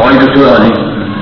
آقای دکتر عالی.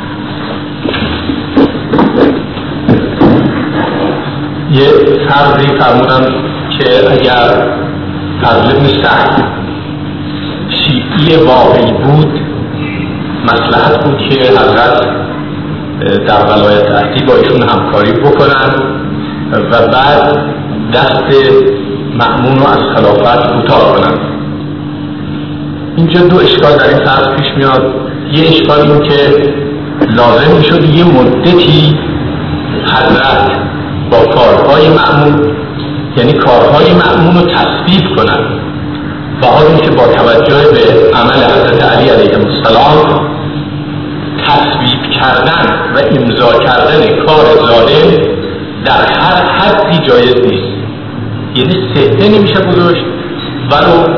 یه فرضی فرمودن که اگر فضل بن سعد شیعی واقعی بود، مصلحت بود که حضرت در ولایت عهدی با ایشون همکاری بکنن و بعد دست مأمون رو از خلافت کوتاه کنن. اینجا دو اشکال در این فرض پیش میاد. یه اشکال این که لازم میشد یه مدتی حضرت با کارهای مأمون، یعنی کارهای مأمون رو تصویب کنن، و حالی که با توجه به عمل حضرت علی علیه السلام تصویب کردن و امضا کردن کار ظالم در هر حدی جایز نیست. یعنی سهته نمیشه گذاشت ولو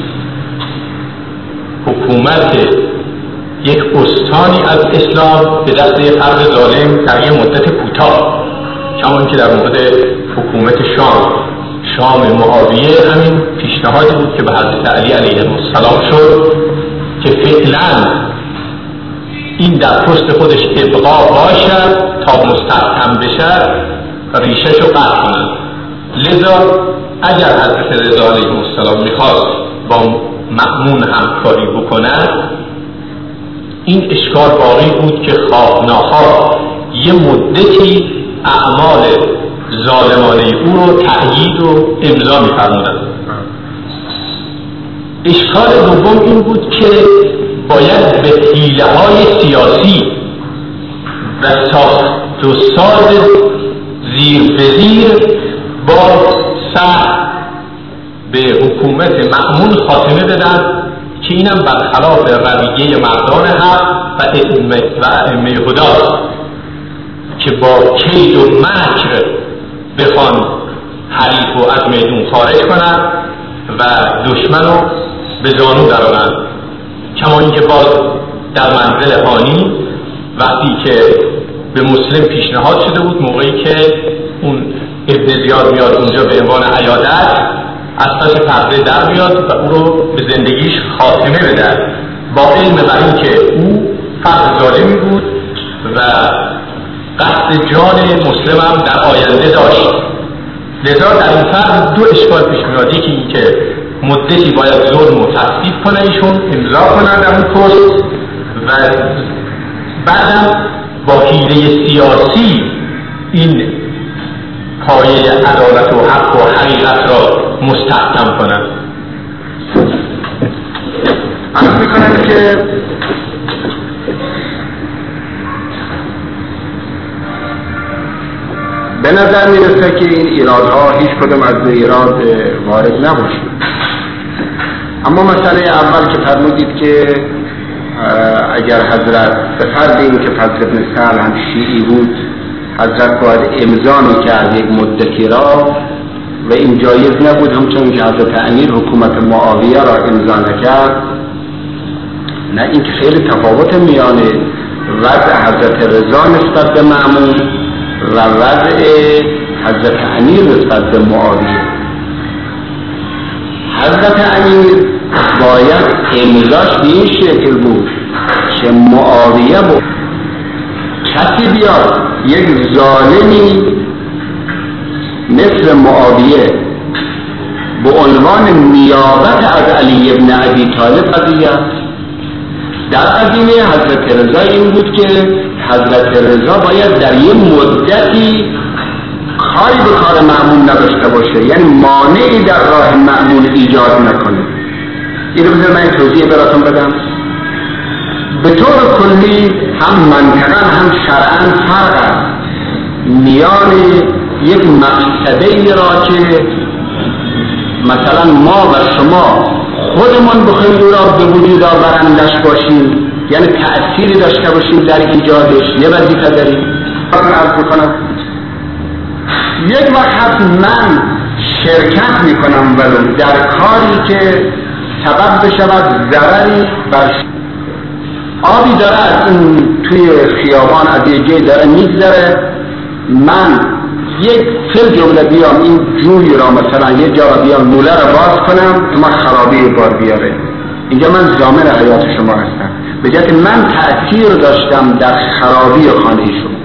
حکومت یک استانی از اسلام به دست یک فرد ظالم در یک مدت کوتاه، کما که در مورد حکومت شام معاویه همین پیشنهادی بود که به حضرت علی علیه السلام شد که فعلا این در پشت خودش ابقا باشد تا مستحکم بشه و ریشه‌ش رو قطع کنند. لذا اگر حضرت رضا علیه السلام میخواست با مأمون همکاری بکند، این اشکال باقی بود که خواه ناخواه یه مدتی اعمال ظالمانه او رو تأیید و امضا می‌فرمودند. اشکال دوم این بود که باید به حیله‌های سیاسی و ساخت و ساز زیر به زیر با سخت به حکومت مأمون خاتمه بدن که اینم برخلاف رویه مردان حق و ائمه هدی که با کید و مکر بخوان حریف و از میدون خارج کنند و دشمن رو به زانو درآورند. کما اینکه باز در منزل هانی وقتی که به مسلم پیشنهاد شده بود، موقعی که اون ابن زیاد میاد اونجا به عنوان عیادت، از پس پرده در میاد و او رو به زندگیش خاتمه بده، با علم بر این که او فرد ظالمی بود و قصد جان مسلم هم در آینده داشت. لذا در این فرد دو اشکال پیش میاد. یکی این که مدتی باید ظلم و تصدیق کنه، ایشون امضا کنن در اون پست، و بعدم با حیله سیاسی این پایه عدالت و حق و حقیقت را مستحکم کنن. عرض میکنم که به نظر میرسه که این ایرادها هیچ کدوم از ایراد وارد نباشه. اما مسئله اول که فرمودید که اگر حضرت به فرض این که فضل بن سهل هم شیعی بود، حضرت باید امضا میکرد یک مدتی را و این جایز نبود، همچون که حضرت امیر حکومت معاویه را امضا نکرد. نه، این که خیلی تفاوت میان وضع حضرت رضا نسبت به مأمون و وضع حضرت امیر نسبت به معاویه. حضرت امیر باید امضاش به این شکل بود که معاویه بود کسی بیاد یک ظالمی مثل معاویه به عنوان نیابت از علی ابن ابی طالب قضیه. در قضیه حضرت رضا این بود که حضرت رضا باید در یه مدتی کاری به کار مأمون نداشته باشه، یعنی مانعی در راه مأمون ایجاد نکنه. این رو بذار من توضیح براتون بدم. به طور کلی هم منطقاً هم شرعاً فرق است میان یک مقصده را که مثلا ما و شما خودمون بخوایم او را به وجود آورندش باشیم، یعنی تأثیری داشته باشیم در ایجادش، یه وظیفه داریم. عرض میکنم یک وقت من شرکت میکنم ولو در کاری که سبب بشود ضرری بر آبی داره از این توی خیابان از یه جای داره میگذره، من یک فل جمله بیام این جوی را مثلا یه جا بیام لوله را باز کنم که ما خرابی بار بیاره، اینجا من ضامن حیات شما هستم. به جهت من تأثیر داشتم در خرابی خانه شما.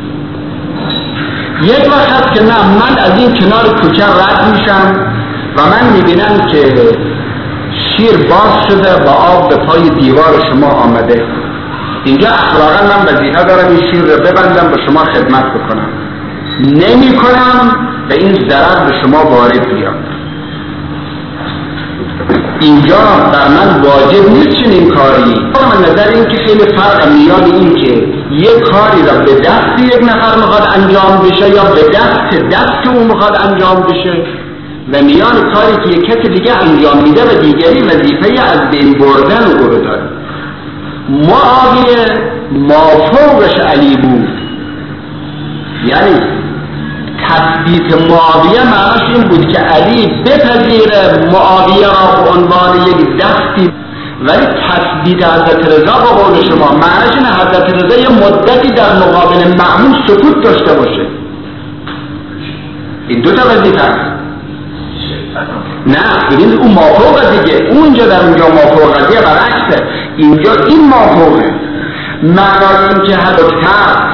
یک وقت هست که نه، من از این کنار کوچه رد میشم و من میبینم که شیر باز شده و آب به پای دیوار شما آمده. اینجا اخلاقا من وظیفه دارم این شیر رو ببندم و شما خدمت بکنم، نمی کنم به این ضرر به شما وارد بیاد. اینجا بر من واجب نیست چنین کاری. من نظر این که خیلی فرق میان این که یک کاری را به دست یک نفر میخواد انجام بشه یا به دست اون میخواد انجام بشه و میان کاری که یک کسی دیگه انجام میده و دیگری وظیفه از بین بردن او رو داره. معاویه مافوقش علی بود، یعنی تثبیت معاویه معناش این بود که علی بپذیره معاویه را به عنوان یک دستی، ولی تثبیت حضرت رضا به قول شما معناش این حضرت رضا یه مدتی در مقابل مأمون سکوت داشته باشه. این دو تا وظیفه است. نه ببینید اون مافوقه دیگه، اونجا در اونجا مافوقه دیگه برعکسه، اینجا این مافوقه. معنای این که حداقل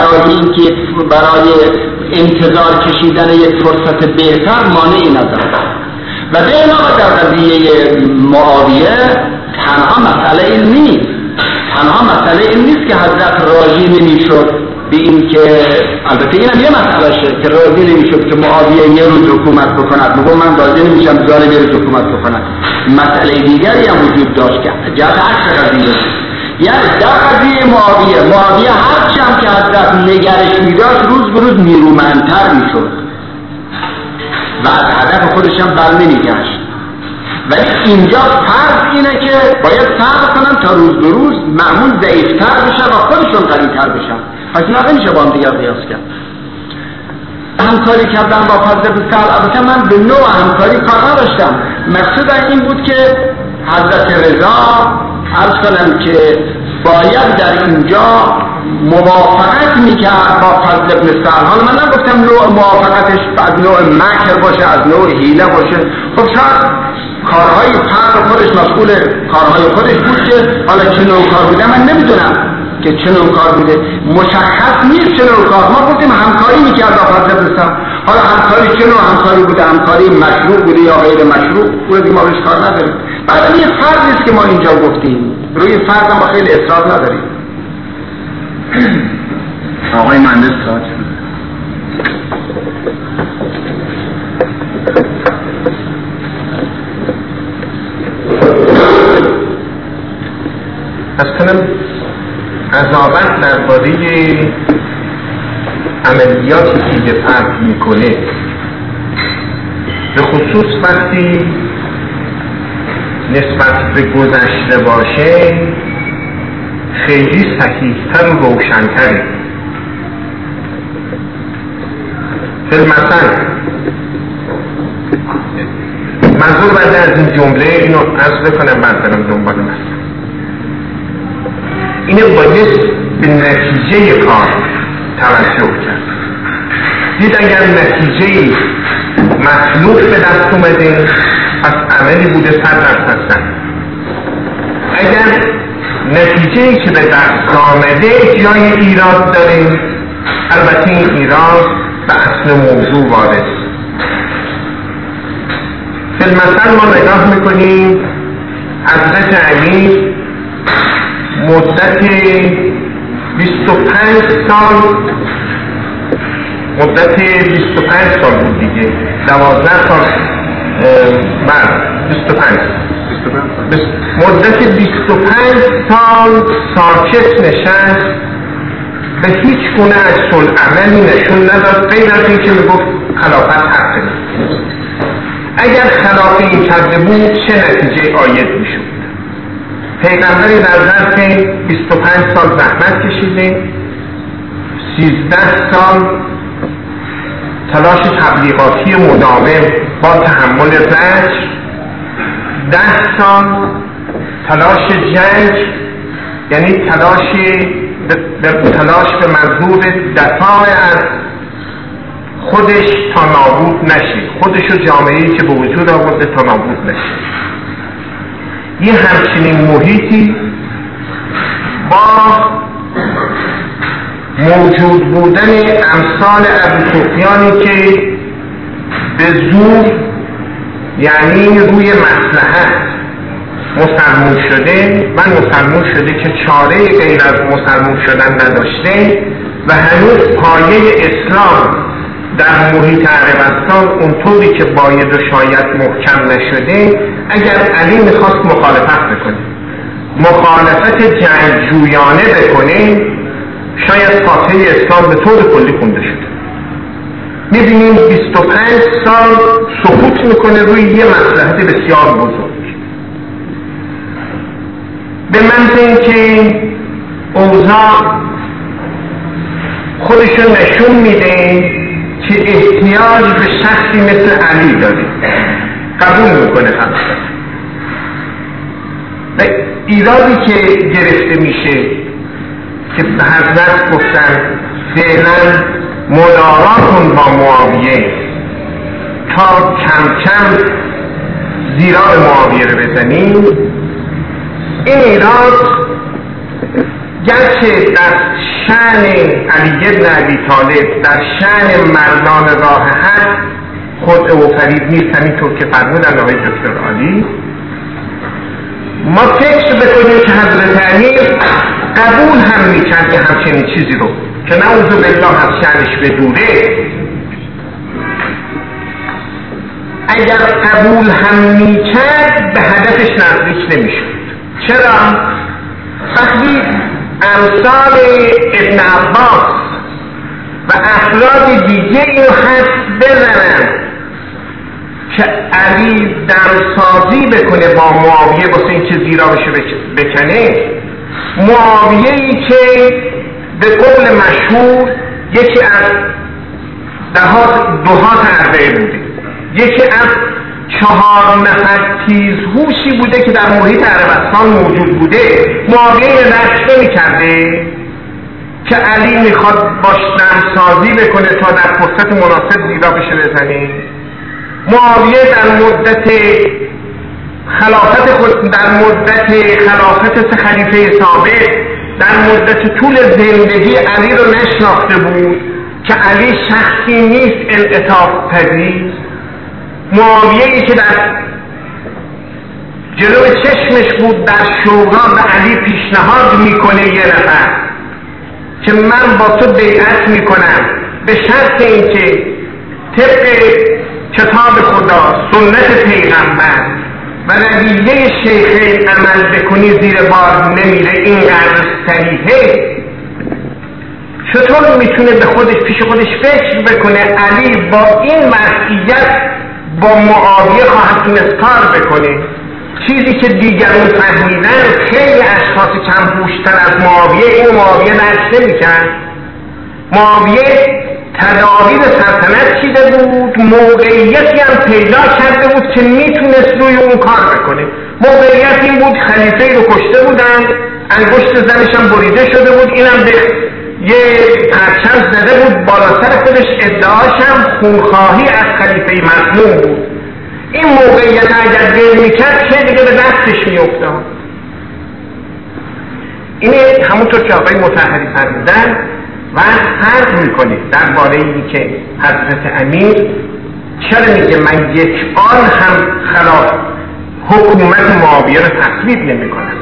برای انتظار کشیدن یک فرصت بهتر مانعی نداره. و به علاوه در قضیه معاویه تنها مسئله این نیست، که حضرت راضی نمیشد به این که، البته اینم یه مسئله شه که راضی نمیشد که معاویه یه روز حکومت بکند، میگم من راضی نمیشم ظالم یه روز حکومت بکند. مسئله دیگری هم وجود داشت که جهت عکس قضیه، یعنی در قضیه معاویه هرچی هم که حضرت نگرش میداشت روز به روز نیرومندتر میشد و از هدف خودش هم بر نمیگشت. ولی اینجا فرض اینه که باید صبر کنن تا روز به روز مأمون ضعیفتر بشه و خودشون قوی‌تر بشن. پس اینا نمیشه با هم دیگر قیاس کرد. همکاری کردن با فضل بسال، البته من به نوع همکاری کار نداشتم، مقصود این بود که حضرت رضا عرض کنم که باید در اینجا موافقت میکرد با فضل ابن سهل. حالا من نگفتم نوع موافقتش از نوع مکر باشه، از نوع حیله باشه. خب شاید کارهای فرد خودش مسئول کارهای خودش بود که حالا چه نوع کار بوده من نمیدونم که چه نوع کار بوده، مشخص نیست چه نوع کار. ما گفتیم همکاری میکرد با فضل ابن سهل، حالا همکاری چه نوع همکاری بوده، همکاری مشروع بوده یا غیر مشروع، اون دیگه ما بهش کار نداریم. بعد یه فرض است که ما اینجا گفتیم، روی فرض هم خیلی اصرار نداریم. آقای مهندس کار از کنم قضاوت درباره عملیاتی که یه فرد میکنه، به خصوص وقتی نسبت به گذشته باشه، خیلی صحیح‌تر و روشن‌تره. مثلا منظور بعد از این جمله اینو عرض بکنم بعد برم دنبال مثلا اینه باید به نتیجه کار توجه کرد. دید اگر نتیجه مطلوب به دست اومده پس عملی بوده 100% اگر نتیجه‌ای که به دست آمده جای ایراد داره، البته این ایراد به اصل موضوع وارد. فی المثل ما نگاه میکنیم حضرت علی مدت 25 سال بود دیگه، 12 سال بعد 25 مدت 25 سال ساکت نشست، به هیچ گونه عکس العملی نشون نداد غیر از این که میگفت خلافت حق نیست. اگر خلاف این کرده بود چه نتیجه آید میشد؟ پیغمبری در ظرف 25 سال زحمت کشیده، 13 سال تلاش تبلیغاتی مداوم با تحمل زجر، 10 سال تلاش جنگ، یعنی تلاش به منظور دفاع از خودش تا نابود نشه، خودش و جامعه‌ای که به وجود آورده تا نابود نشه. یه همچنین محیطی با موجود بودن امثال ابو سفیانی که به زور، یعنی روی مصلحت مسلمون شده و مسلمون شده که چاره غیر از مسلمون شدن نداشته و هنوز پایه اسلام در محیط عربستان اونطوری که باید و شاید محکم نشده. اگر علی میخواست مخالفت بکنه، مخالفت جنگجویانه بکنه، شاید فاتحه اسلام به طور کلی خونده شده. میبینیم 25 سال سقوط میکنه روی یه مصلحت بسیار بزرگ، به منظور اینکه اوضاع خودشون نشون میده که احتیاج به شخصی مثل علی داره. قبول میکنه خلاصه. و ایرادی که گرفته میشه که به حضرت گفتن فعلا مدارا کن با معاویه تا کم کم زیرا به معاویه رو بزنیم. این ایراد گرچه در شأن علی بن ابی طالب، در شأن مردان راه حق خود و فرید نیست، همینطور که فرمودن آقای دکتر عالی، ما فکر بکنیم که حضرت علی قبول هم میکرد که همچنین چیزی رو که نعوذ بالله از شأنش بدوره. اگر قبول هم میکرد به هدفش نزدیک نمیشد. چرا؟ وقتی امثال ابن عباس و افراد دیگه اینو حد بزنن که علی درسازی بکنه با معاویه واسه اینکه زیرا بشه بکنه، معاویه‌ای که به قول مشهور یکی از دهات اربعه بوده، یکی از 4 نفر تیزهوشی بوده که در محیط عربستان موجود بوده، معاویه رشت نمی کرده که علی میخواد باش دمسازی بکنه تا در فرصت مناسب زیرا بشه بزنه. معاویه در مدت خلافت خود، در مدت خلافت خلیفه سابق، در مدت طول زندگی علی رو نشناخته بود که علی شخصی نیست انعطاف پذیر. معاویه‌ای که در جلو چشمش بود در شورا به علی پیشنهاد میکنه یه نفر که من با تو بیعت میکنم به شرط اینکه طبق کتاب خدا، سنت پیغمبر و رویه شیخین عمل بکنی زیر بار نمیره. اینقدر صریحه، چطور میتونه به خودش پیش خودش فکر بکنه علی با این وضعیت با معاویه خواهد تونست کار بکنه؟ چیزی که دیگرون فهمیدن خیلی اشخاص کم هوشتر از معاویه این معاویه درک نمی‌کرد. معاویه تدابیر سلطنت چیده بود، موقعیتی هم پیدا کرده بود که میتونست روی اون کار بکنه. موقعیت این بود خلیفه رو کشته بودن، انگشت زنش هم بریده شده بود، اینم به یه پرچم زده بود بالا سر خودش، ادعاش هم خونخواهی از خلیفه مظلوم بود. این موقعیت اگر دل میکرد که دیگه به دستش میافتاد. این همونطور که آقای مطهری فرمودن و فرق میکنه درباره این که حضرت امیر چرا میگه من یک آن هم خلاف حکومت معاویه رو تصویب نمیکنم.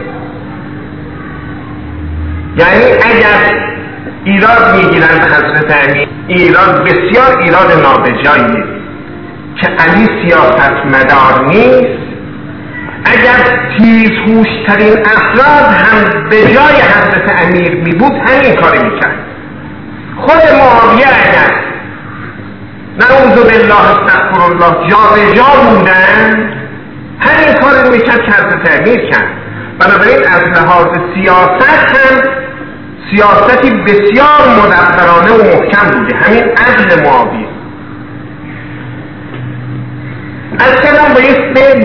یعنی اگر ایراد میگیرن به حضرت امیر، ایراد بسیار ایراد نابجاییه که علی سیاست مدار نیست. اگر تیزهوشترین افراد هم به جای حضرت امیر می بود همین کاری میکرد. خود معاویه اگر نعوذ بالله استغفر الله جا به جا بودن همین کاری میکرد که حضرت امیر کرد. بنابراین از لحاظ سیاست هم سیاستی بسیار مدبرانه و محکم بوده، همین عدل معاویه. از کلام بایست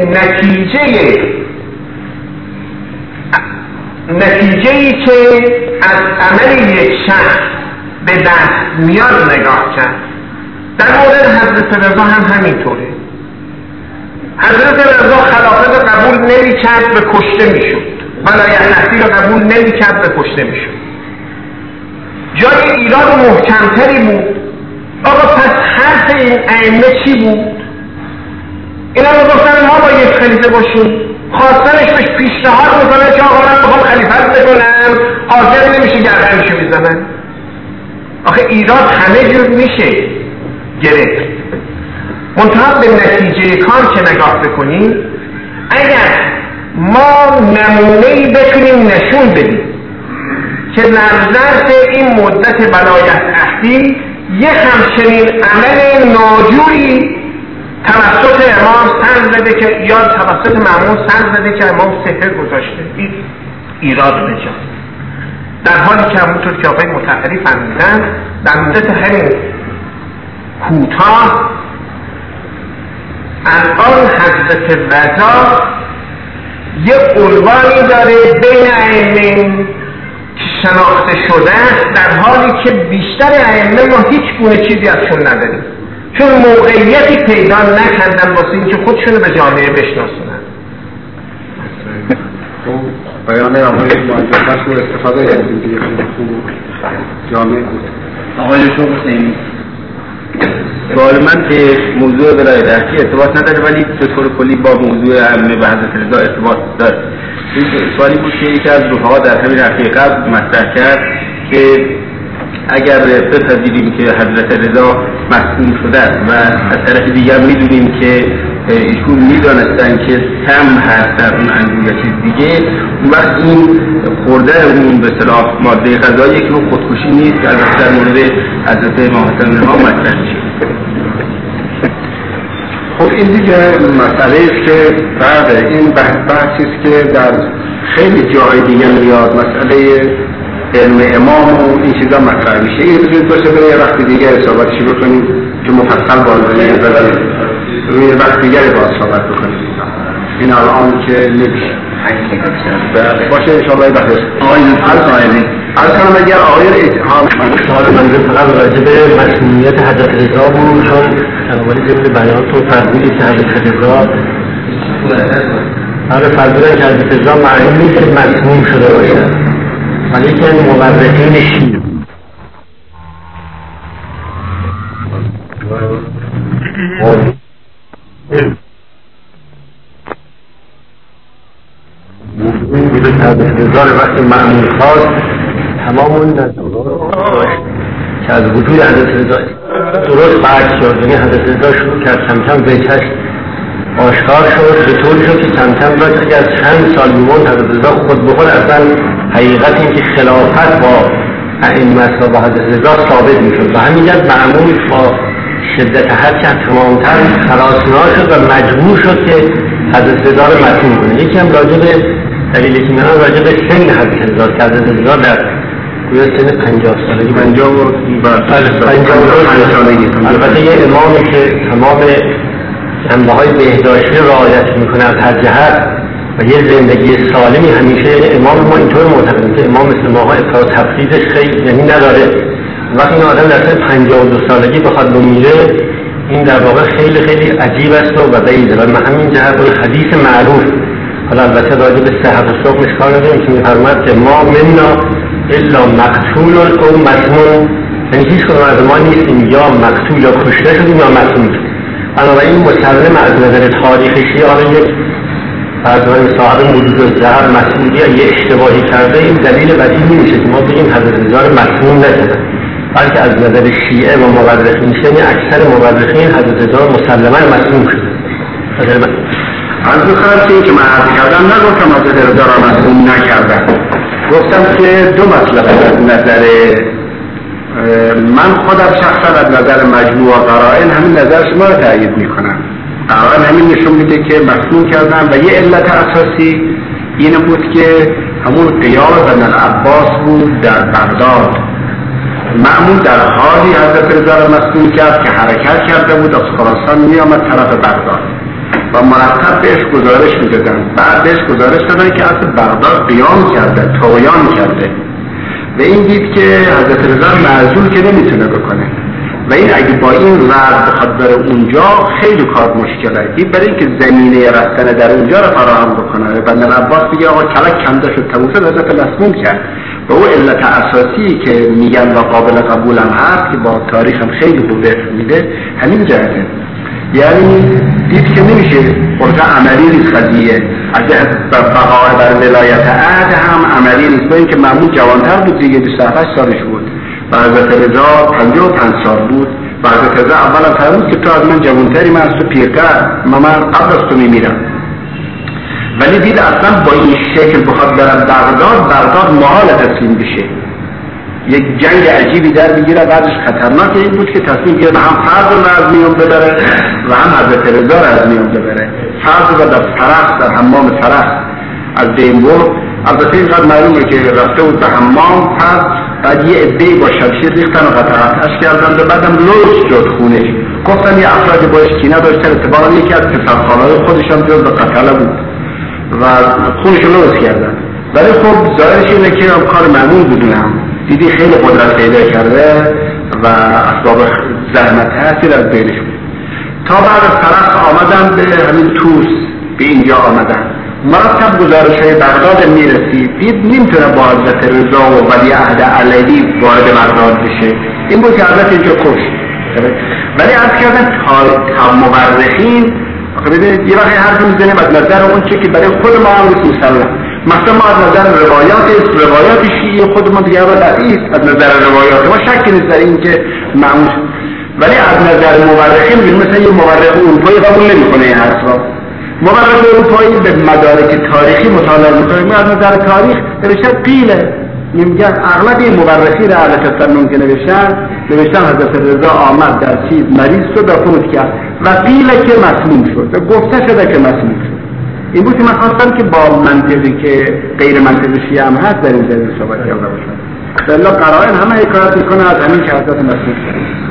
نتیجه‌ای که از عمل یک شخص به دست میاد نگاه کرد. در مورد حضرت رضا هم همینطوره. حضرت رضا خلافت قبول نمی کرد، به کشته می شد. ولایت نفسی رو قبول نمی‌کرد، به کشته می‌شد. جای ایران محکمتری بود. آقا پس حرف این ائمه چی بود؟ اینا میگفتن ما با یک خلیفه باشیم، خواستنش بهش پیشنهاد میکنه که آقا من بخوام خلیفت بکنم، حاضر نمیشه گردنشو میزنن. آخه ایران همه جور میشه گرفت. منتها به نتیجه کار که نگاه بکنیم، اگر ما نمونه‌ای بتونیم نشون بدیم که در ظرف این مدت ولایت عهدی یه همچنین عمل ناجوری توسط امام سر زده که یا توسط مأمون سر زده که امام سحر گذاشته، این ایراد بجا، در حالی که همونطور که آقای مطهری فرمودن در مدت همین کوتاه الان حضرت رضا یه عنوانی داره بین ائمه که شناخته شده است، در حالی که بیشتر ائمه ما هیچ گونه چیزی ازشون نداریم، چون موقعیتی پیدا نکردن واسه اینکه خودشونو به جامعه بشناسونن. بیان آقای مهندس رو استفاده کردیم دیگه خوب جامعه بود. آقای شما حسینی، سوال من به موضوع ولایت عهدی ارتباط نداره ولی به طور کلی با موضوع ائمه و حضرت رضا ارتباط داره. سوالی بود که یکی از رفقا در همین هفته قبل مطرح کرد که اگر بپذیریم که حضرت رضا مسئول شده است و از طرف دیگر میدونیم که ایشون میدانستن که سم هست در اون انگور یا چیز دیگه، اون وقت این خورده اون به اصطلاح ماده غذایی که اون خودکشی نیست که البته در مورد حضرت امام حسن ها مطرح میشه. خب این دیگه مسئله است که بعد این بحثی است که در خیلی جای دیگه میاد، مسئله علم امام و این چیزا مطرح میشه. این بزرگ باشه برای یه وقت دیگه اصابتشی بکنیم که مفصل بازدهی روی وقت دیگه باز صحبت بکنیم. این الان که نمیشه باشه انشاءالله بحث آقای از کنم اگر آقای اتحام سوال من فقط راجع به مسئولیت حضرت رضا بود، چون اولی ضمن بیان تو فرمودید که حضرت رضا فرمودن که حضرت رضا معنی نیست که مسموم شده باشد، ولی که مورخین شیعه حضرت رضا وقتی مأمون خواست تمام اون که از وجود حضرت رضا درست برد شد، یعنی حضرت رضا شروع کرد کم کم وجهش آشکار شد، به طوری شد که کم کم باید اگر چند سال میموند حضرت رضا خود به خود اصلا حقیقت این که خلافت با ائمه و با حضرت رضا ثابت میشد و همین جد مأمون با شدت حد که تمامتر خلاصنا شد و مجبور شد که حضرت رضا رو مطمئن کنه. یکی هم راجع به دلیلی که میانم راجع به سن حضرت رضا که حضرت رضا در گویا سن 50 سالگی 50 سالگی البته یه امامی که تمام جنبه های بهداشتی رعایت میکنه از هر جهت و یه زندگی سالمی همیشه، یعنی امام ما اینطور معتقدیم که امام مثل ماها افراط تفریطش خیلی یعنی نداره. وقتی این آدم در سن 52 سالگی بخواد بمیره این در واقع خیلی خیلی عجیب است و بعیده و همین جهت اون حدیث معروف، حالا البته راجع به صحت و سقمش کار نداریم که میفرماد که ما منا الا مقتول او مسموم، یعنی هیچ کدوم از ما نیستیم یا مقتول یا کشته شدیم یا مسموم شدیم. بنابراین مسلم از نظر تاریخی حالا یک فرض صاحب وجود الزهر مسئولی یا یه اشتباهی کرده این دلیل بدیهی نمیشه که ما بگیم حضرت رضا رو مسموم نکردن، بلکه از نظر شیعه و مورخین یعنی اکثر مورخین حضرت رضا مسلما مسموم شده. از بخواهد که این که من عرض کردم نگفتم حضرت رضا را مسموم نکردم، گفتم که دو مسئله از نظر من خودم شخصا از نظر مجموع قرائن همین نظر شما را تأیید میکنم. قرائن همین نشون میده که مسموم کردن و یه علت اساسی این بود که همون قیام بن العباس بود در بغداد. مأمون در حالی حضرت رضا را مسموم کرد که حرکت کرده بود از خراسان میامد طرف بغداد و مرتب بهش گزارش میدادن، بعد بهش گزارش دادن که از بغداد قیام کرده، طغیان کرده و این دید که حضرت رضا معزول که نمیتونه بکنه و این اگه با این رد بخواد بره اونجا خیلی کار مشکله. این برای اینکه زمینه رفتن در اونجا رو فراهم بکنه بندر عباس دیگه آقا کلک کنده شد تبوسه حضرت مسموم کرد و او علت اساسی که میگن و قابل قبول هم هست که با تاریخ هم خیلی خوب میده همین جهته. یعنی دید که نمیشه قرصه عملی نیست قضیه، از بقای بر ولایت عهد هم عملی نیست، با اینکه معمول جوانتر بود دیگه 28 سالش بود و حضرت رضا 55 سال بود و حضرت رضا اولا فرمود که تو از من جوانتری، من از تو پیرتر، من قبل از تو میمیرم. ولی دید اصلا با این شکل بخواد برن بغداد محال تسلیم بشه، یک جنگ عجیبی در بگیره. بعدش خطرناک این بود که تصمیم گرفت هم فرد رو از میان ببره و هم حضرت رضا رو از میان ببره. فرد رو در فرخ، در حمام فرخ از بین برد. البته اینقدر معلومه که رفته بود به حمام، بعد یه عده‌ای با شمشیر ریختن و قطعش کردن و بعدم لوس شد خونش. گفتن یه افرادی باش کینه داشتن، اتفاقا یکی از پسرخاله‌های خودشان جز به قتله بود و خونش رو لوس کردن. ولی خب ظاهرش اینه که کار معمول بدونم دیدی خیلی قدرت پیدا کرده و اسباب زحمت هستی از بینش بود. تا بعد از طرف آمدن به همین توس، به اینجا آمدن. مرتب گزارش های بغداد میرسید، دید نمیتونه با حضرت رضا و ولی عهد علیوی وارد بغداد بشه. این بود که حضرت اینجا کشت. ولی از کردن تا مورخین ببینید یه وقتی حرف میزنیم از نظر اون چه که برای خود ما هم نیست مسلم. مثلا ما از نظر روایات شیعی خود ما دیگه ضعیف از نظر روایات ما شک نیست در این که معمول، ولی از نظر مورخین ببین مثلا یه مورخ اروپایی قبول نمیکنه این حرفا. مورخ اروپایی به مدارک تاریخی مطالعه میکنه، از نظر تاریخ نوشتن قیله، میگن اغلب این مورخین اهل تسنن که نوشتن حضرت رضا آمد در چیز مریض شد و فوت کرد و قیله که مسموم شد و گفته شده که مسموم شد. این بود که من خواستم که با منطقی که غیر منطقی شیعه هم هست در این زمینه صحبت کرده باشم. الا قرائن همه حکایت میکنه از همین که حضرت مسموم شد.